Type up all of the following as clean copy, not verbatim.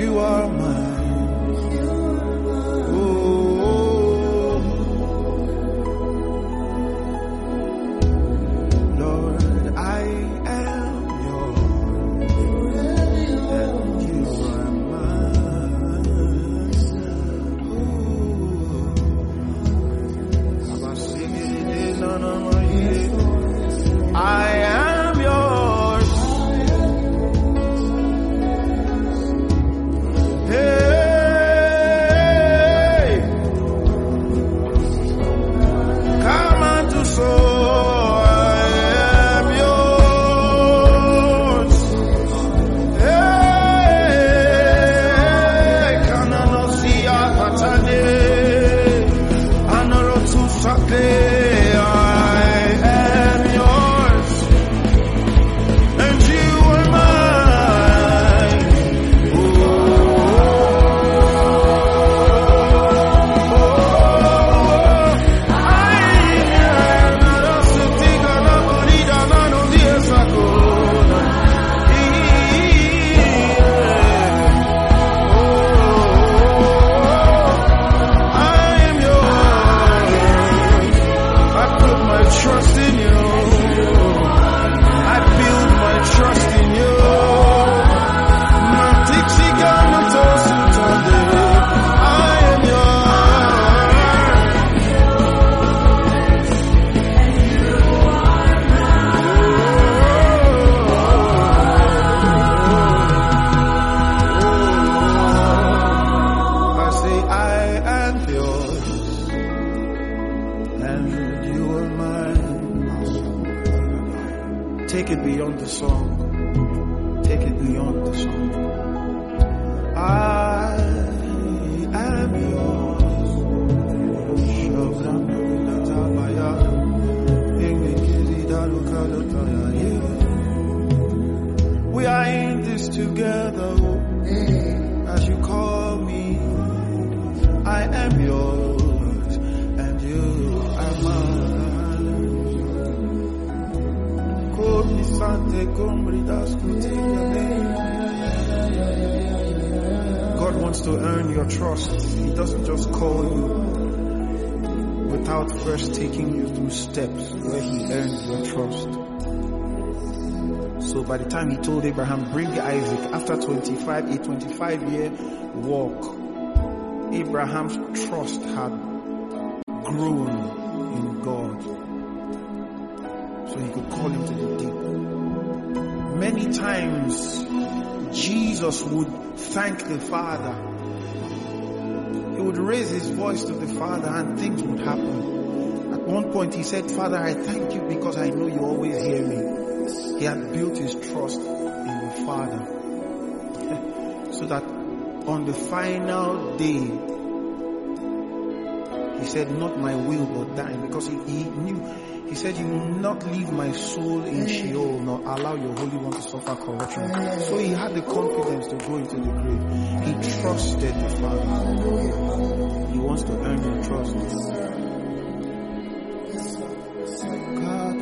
you are mine. Take it beyond the song. Take it beyond the song. I am yours. We are in this together. As you call me, I am yours and you are mine. God wants to earn your trust. He doesn't just call you without first taking you through steps where he earns your trust. So by the time he told Abraham, bring Isaac, after a 25-year walk, Abraham's trust had grown in God, so he could call him to the deep. Many times Jesus would thank the Father. He would raise his voice to the Father and things would happen. At one point he said, Father, I thank you because I know you always hear me. He had built his trust in the Father. So that on the final day, he said, not my will but thine, because he knew. He said, you will not leave my soul in Sheol, nor allow your Holy One to suffer corruption. So he had the confidence to go into the grave. He trusted the Father. He wants to earn your trust. God,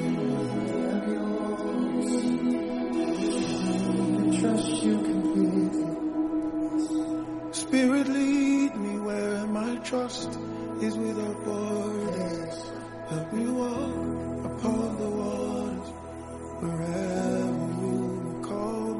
I trust you completely. Spirit, lead me where my trust is without borders. Help me walk upon the waters wherever you call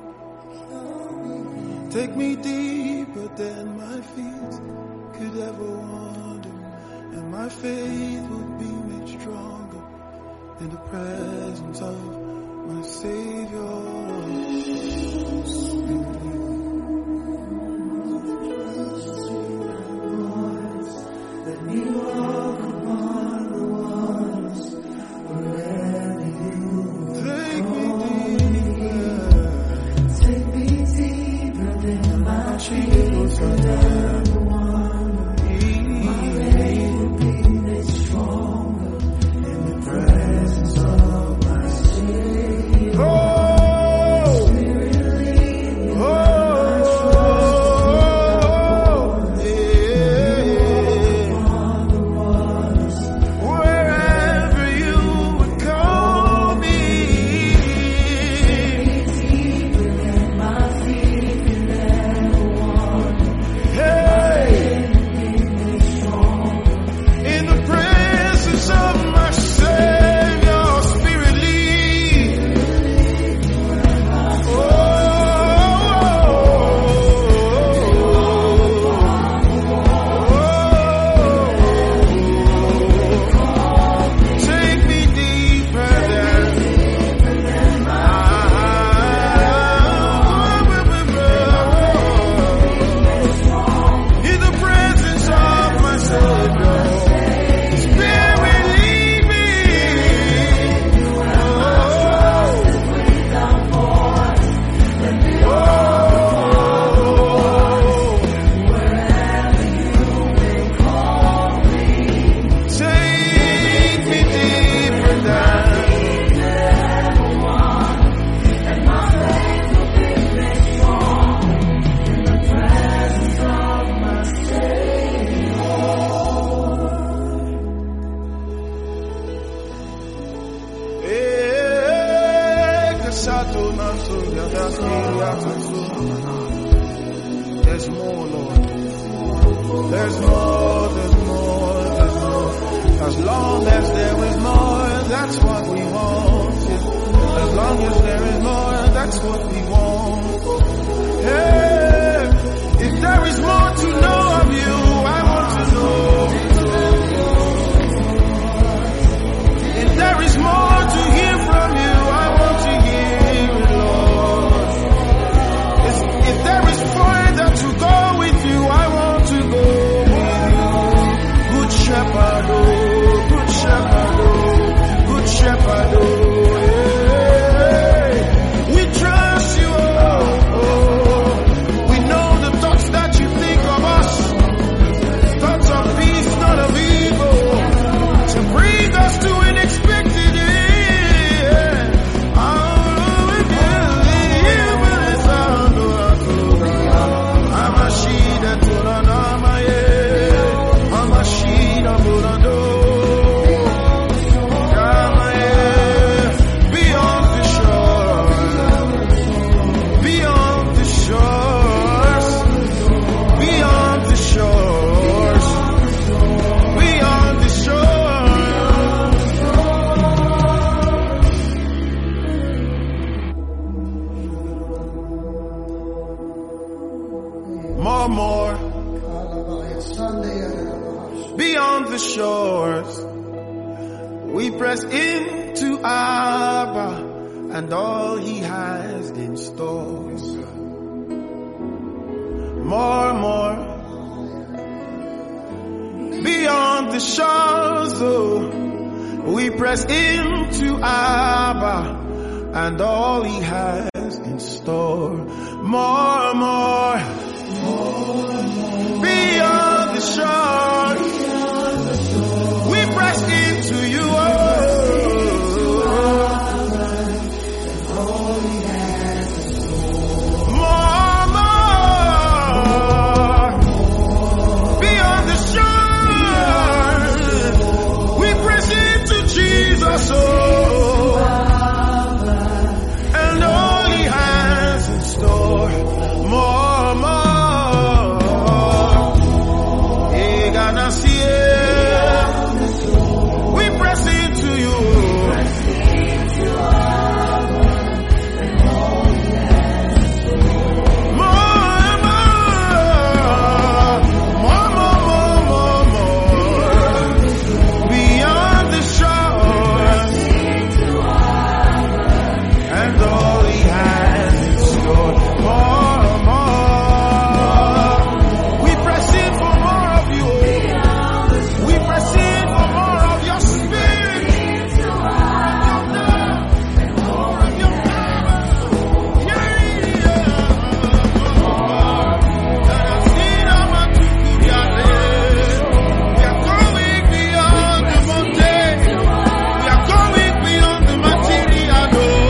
me. Take me deeper than my feet could ever wander, and my faith will be made stronger in the presence of my Savior. Let me walk upon the waters wherever you take me deeper. Take me deeper than my feet could ever wander. My faith will be made stronger in the presence of my Savior. Spirit, lead me where my trust is upon the waters. Wherever you would call me. Take me deeper than my feet can ever There's more, Lord. There's more, there's more, there's more. As long as there is more, that's what we want. As long as there is more, that's what we want. Hey, if there is more to know of you, I want to know. If there is more to hear from you, I want to hear it, Lord. If there is further to go with you, I want to go with you. Good shepherd, oh, good shepherd, oh, good shepherd, oh. We trust you, oh. We know the thoughts that you think of us, thoughts of peace, not of evil, to bring us to an expected end. More beyond the shores, we press into Abba and all he has in store. More beyond the shores, oh, we press into Abba and all he has in store. More beyond the shore, we press into you, oh. More beyond the shore, we press into Jesus, oh. And all he has in store. More. We press into you. More. Beyond the shore. And all he has in store. More. We press in for more of you. We press in for more of your spirit. More of your power. Yeah. We are going beyond the mountain. We are going beyond the material.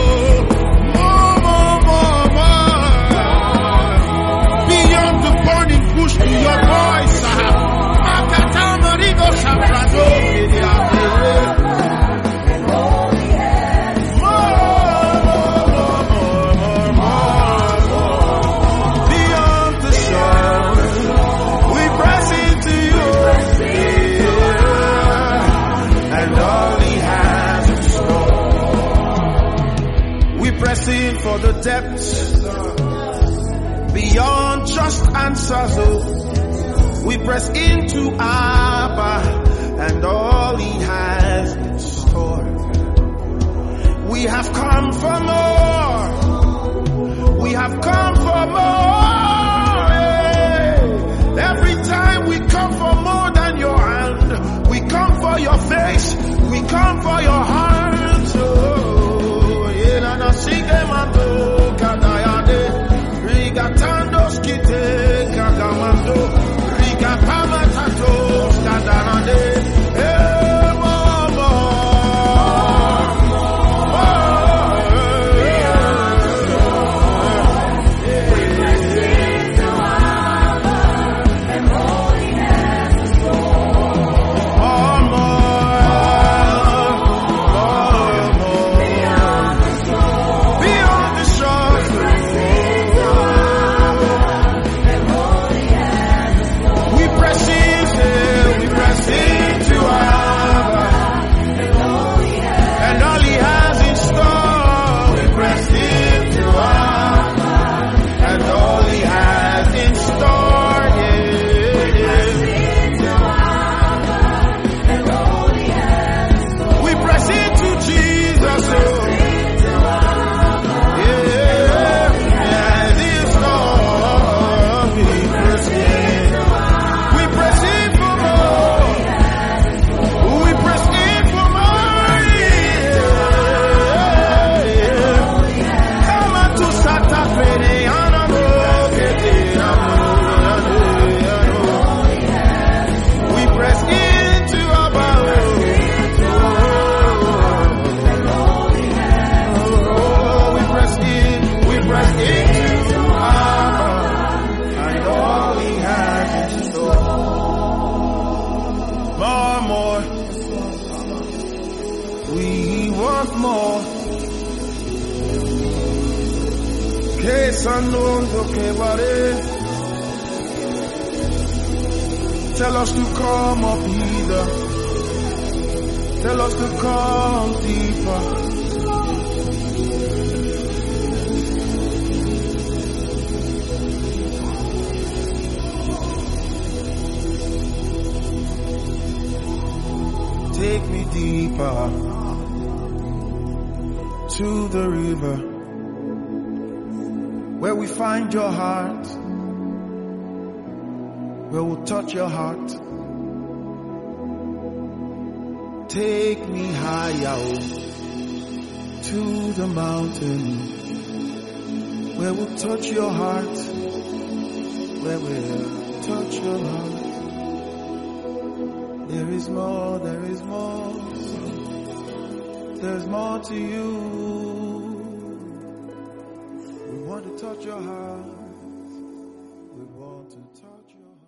More. Beyond the burning push to your voice. Beyond the shore, we press into you, and all he has in store. We press in for the depths, beyond just answers, oh. We press into Abba and all he has in store. We have come for more. We have come for more. Every time we come for more than your hand. We come for your face. We come for your heart. Tell us to come up hither. Tell us to come deeper. Take me deeper to the river where we find your heart, where we'll touch your heart. Take me higher to the mountain where we'll touch your heart, where we'll touch your heart. There is more, there is more, there's more to you. We want to touch your heart, we want to touch your heart.